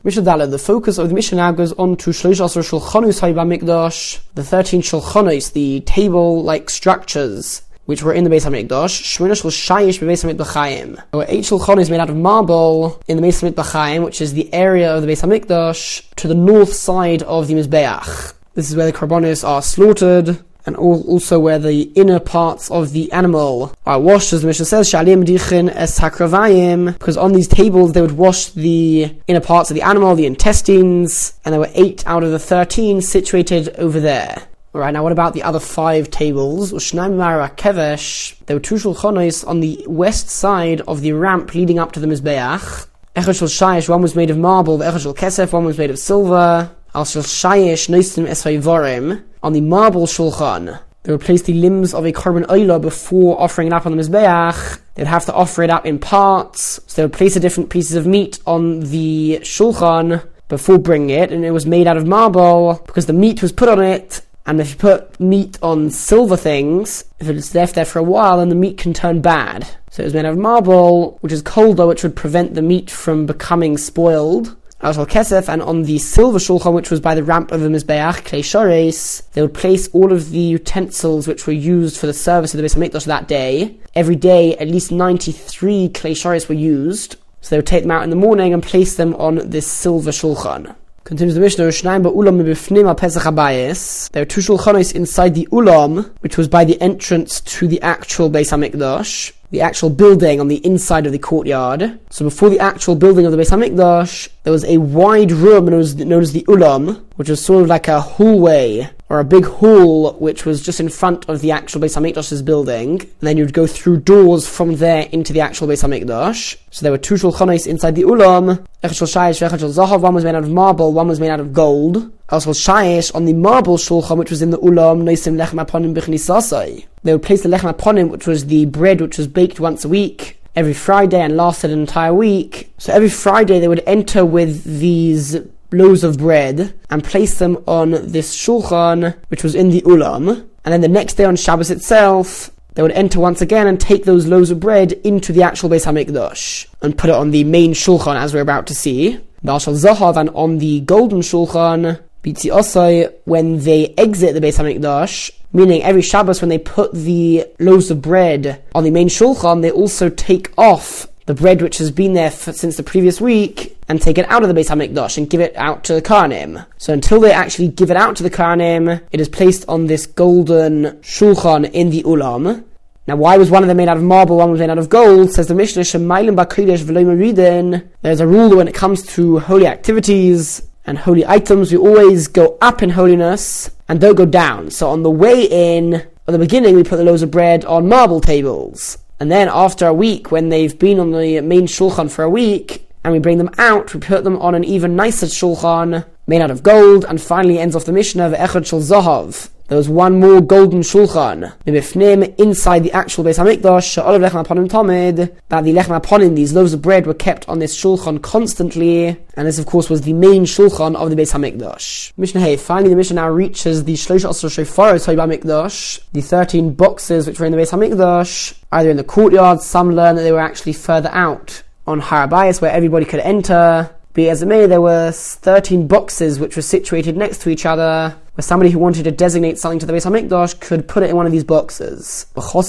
Mishnah Dalet, the focus of the Mishnah now goes on to Shlosh Asar Shulchanos HaBamikdash, the 13 Shulchanos, the table-like structures which were in the Beis HaMikdash. Shmona Shel Shayish beBeis HaMikdachayim. There were 8 Shulchanos made out of marble in the Beis HaMikdachayim, which is the area of the Beis HaMikdash to the north side of the Mizbeach. This is where the Karbonos are slaughtered, and also where the inner parts of the animal are washed, as the Mishnah says, Sha'aliyim Dichin Es HaKravayim, because on these tables they would wash the inner parts of the animal, the intestines, and there were 8 out of the 13 situated over there. Alright, now what about the other 5 tables? Ushnaim Mara Kevesh, there were 2 Shulchanos on the west side of the ramp leading up to the Mizbeach. Echad Shel Shayish, one was made of marble, Echad Shel Kesef, one was made of silver. Al Shel Shayish Nosim Es Vayvorim, on the marble shulchan, they would place the limbs of a korban oila before offering it up on the Mizbeach. They'd have to offer it up in parts, so they would place the different pieces of meat on the shulchan before bringing it, and it was made out of marble because the meat was put on it. And if you put meat on silver things, if it's left there for a while, then the meat can turn bad. So it was made out of marble, which is colder, which would prevent the meat from becoming spoiled. Al Kesef, and on the silver shulchan, which was by the ramp of the Mizbeach, Klei Shores, they would place all of the utensils which were used for the service of the Beis HaMikdash that day. Every day, at least 93 Klei Shores were used, so they would take them out in the morning and place them on this silver shulchan. Continues the Mishnah, Shnaim ba'ulam mibifnim al Pesach habayis. There are 2 shulchanos inside the ulam, which was by the entrance to the actual Beis HaMikdash, the actual building on the inside of the courtyard. So before the actual building of the Beis HaMikdash, there was a wide room known as the ulam, which was sort of like a hallway, or a big hall, which was just in front of the actual Beis HaMikdash's building. And then you'd go through doors from there into the actual Beis HaMikdash. So there were 2 shulchanos inside the ulam, Echad Shel Shayish, Echad Shel Zahav, one was made out of marble, one was made out of gold. Al Shel Shayish, on the marble shulchan, which was in the ulam, Noisim Lechem Aponim B'chnisasai. They would place the Lechem Aponim, which was the bread which was baked once a week, every Friday and lasted an entire week. So every Friday they would enter with these loaves of bread and place them on this shulchan, which was in the ulam. And then the next day on Shabbos itself, they would enter once again and take those loaves of bread into the actual Beis HaMikdash and put it on the main shulchan, as we're about to see. Al Shel Zahav, and on the golden shulchan, Bitzi Osai, when they exit the Beis HaMikdash, meaning every Shabbos when they put the loaves of bread on the main shulchan, they also take off the bread which has been there since the previous week and take it out of the Beis HaMikdash and give it out to the Kohanim. So until they actually give it out to the Kohanim, it is placed on this golden shulchan in the ulam. Now, why was one of them made out of marble, one was made out of gold? Says the Mishnah, Shemaylim ba'kodesh v'lo meridin. There's a rule that when it comes to holy activities and holy items, we always go up in holiness and don't go down. So on the way in, at the beginning, we put the loaves of bread on marble tables. And then after a week, when they've been on the main shulchan for a week, and we bring them out, we put them on an even nicer shulchan, made out of gold, and finally ends off the Mishnah of Echad Shel Zahav. There was one more golden shulchan, mibifnim, inside the actual Beis HaMikdash, she'olav lechem aponim tamid, that the lechem aponim, these loaves of bread, were kept on this shulchan constantly, and this of course was the main shulchan of the Beis HaMikdash. Mishnah Hey, finally the Mishnah now reaches the Shlosh Asar Shofaros HaBamikdash, the 13 boxes which were in the Beis HaMikdash, either in the courtyard. Some learn that they were actually further out on Har HaBayis, where everybody could enter. Be as it may, there were 13 boxes which were situated next to each other, where somebody who wanted to designate something to the Beis HaMikdash could put it in one of these boxes.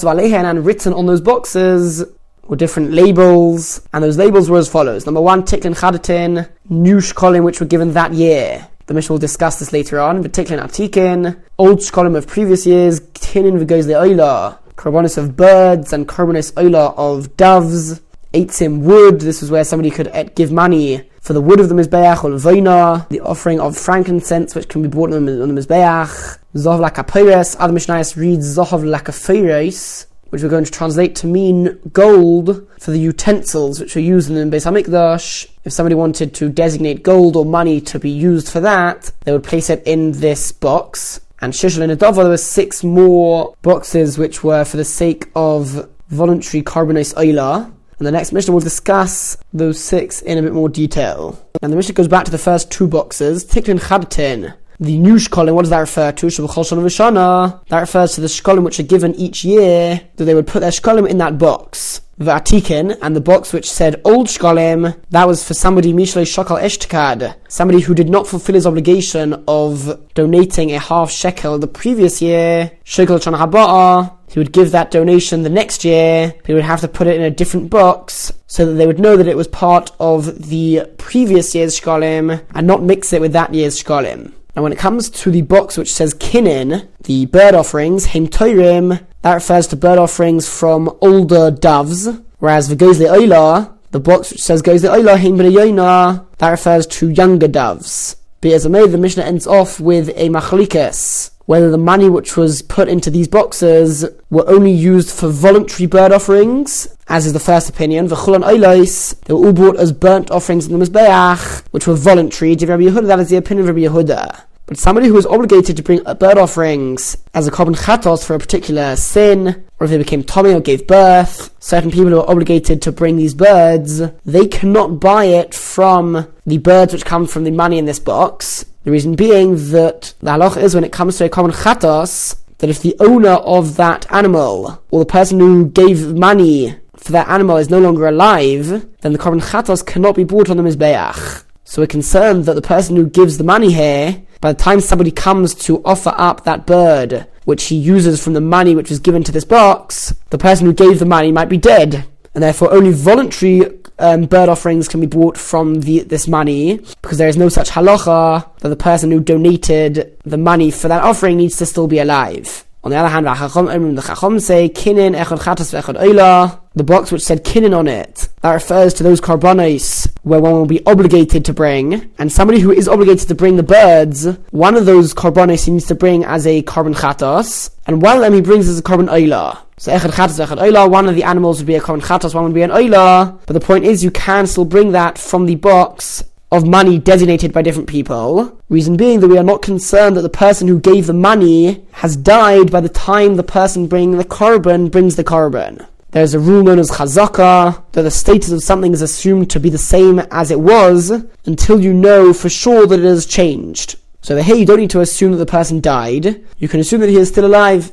And written on those boxes were different labels, and those labels were as follows. Number 1, Tiklin Chadatin, new shkolim which were given that year. The Mishnah will discuss this later on. V'tiklin Atikin, old shkolim of previous years, Tinin v'goz le'oila, korbanos of birds and korbanos oila of doves. Eitzim, wood, this was where somebody could give money for the wood of the Mizbeach, or Levina, the offering of frankincense which can be brought on the Mizbeach. Zohav lakapires, other Mishnayos reads Zohav lakapires, which we're going to translate to mean gold for the utensils which are used in the Beis HaMikdash. If somebody wanted to designate gold or money to be used for that, they would place it in this box. And Shishal and Adova, there were 6 more boxes which were for the sake of voluntary korbanos oila. And the next Mishnah will discuss those 6 in a bit more detail. And the Mishnah goes back to the first 2 boxes. Tiklin Chadatin, the new shkolim, what does that refer to? Shabachol Shana V'Shana. That refers to the shkolim which are given each year, that they would put their shkolim in that box. V'atikin, and the box which said old shkalim, that was for somebody mishlei shakal eshtekad, somebody who did not fulfill his obligation of donating a half shekel the previous year, shekel shana haba'a, he would give that donation the next year, but he would have to put it in a different box so that they would know that it was part of the previous year's shkalim and not mix it with that year's shkalim. Now when it comes to the box which says kinin, the bird offerings, heim toirim, that refers to bird offerings from older doves, whereas the goes le'olah, the box which says goes le'olah, heim b'neyona, that refers to younger doves. Be'ezamei, the Mishnah ends off with a machlikas, whether the money which was put into these boxes were only used for voluntary bird offerings, as is the first opinion. V'chulan oilos, they were all brought as burnt offerings in the Mizbeach, which were voluntary. Divrei Rabbi Yehuda, that is the opinion of Rabbi Yehuda. But somebody who was obligated to bring bird offerings as a korban chatos for a particular sin, or if they became tummy or gave birth, certain people who are obligated to bring these birds, they cannot buy it from the birds which come from the money in this box. The reason being that the halacha is when it comes to a korban chatos, that if the owner of that animal, or the person who gave money for that animal is no longer alive, then the korban chatos cannot be brought on the mizbeach. So we're concerned that the person who gives the money here, by the time somebody comes to offer up that bird, which he uses from the money which was given to this box, the person who gave the money might be dead, and therefore only voluntary bird offerings can be brought from this money, because there is no such halacha that the person who donated the money for that offering needs to still be alive. On the other hand, the Chacham say, kinin echad chatas ve'echad oila, the box which said kinin on it, that refers to those karbanos where one will be obligated to bring, and somebody who is obligated to bring the birds, one of those karbanos he needs to bring as a korban chatas, and one of them he brings as a korban oila. So echad chatas ve'echad oila, one of the animals would be a korban chatas, one would be an oila, but the point is you can still bring that from the box of money designated by different people. Reason being that we are not concerned that the person who gave the money has died by the time the person bringing the korban brings the korban. There's a rule known as chazaka, that the status of something is assumed to be the same as it was until you know for sure that it has changed. So here you don't need to assume that the person died. You can assume that he is still alive.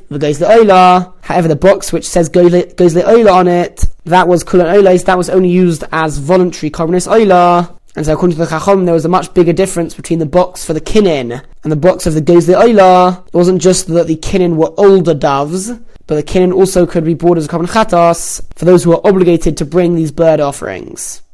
However, the box which says goes le'olah on it, that was kulan oilos, that was only used as voluntary korbanos oilah. And so according to the Chacham, there was a much bigger difference between the box for the kinin and the box of the goes le'olah. It wasn't just that the kinin were older doves, but the kinin also could be bought as a korban chatos for those who are obligated to bring these bird offerings.